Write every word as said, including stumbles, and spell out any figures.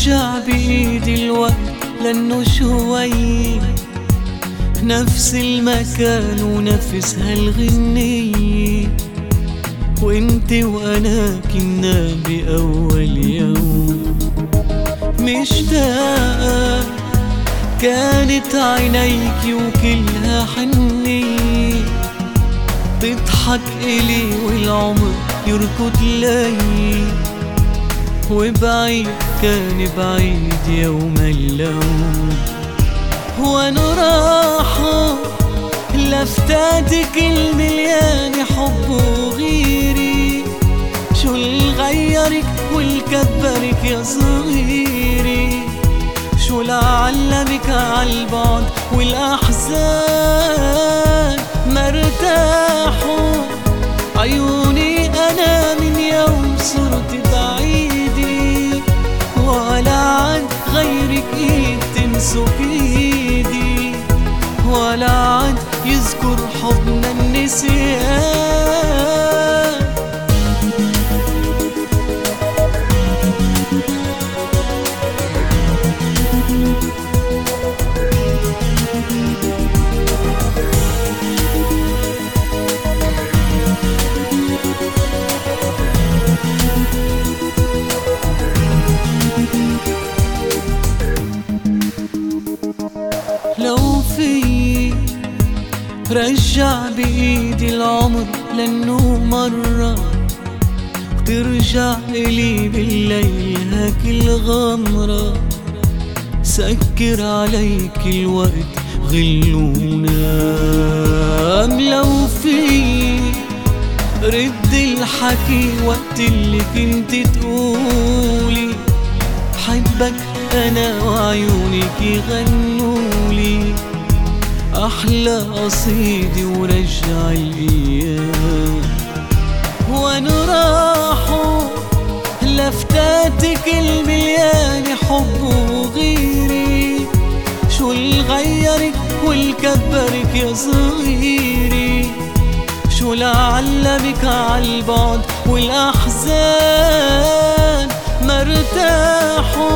رجع بإيدي الوقت لأنه شوي نفس المكان ونفس هالغنية، وانت وانا كنا بأول يوم مشتاقة، كانت عينيكي وكلها حنية، تضحك إلي والعمر يركض لي، وبعيد كان بعيد يوم اللوم. وانا راحة لفتاتك المليان حب وغيري، شو اللي غيرك واللي كبرك يا صغيري، شو لعلمك عالبعد والأحزان مرتاحوا عيوني أنا من يوم صرت بعيدي، ولا عاد غيرك إيد تمسك إيدي، ولا عاد يذكر حضن النسيان. لو في رجع بإيدي العمر لأنه مرة، وترجع إلي بالليل هاك الغمرة، سكر عليك الوقت غل ونام. لو في رد الحكي وقت اللي كنت تقولي حبك أنا وعيونك يغنولي أحلى قصيدة ورجع الأيام. وانا راحوا لفتاتك المليان حب وغيري، شو اللي غيرك واللي كبرك يا صغيري، شو لعلمك عالبعد والأحزان مرتاحوا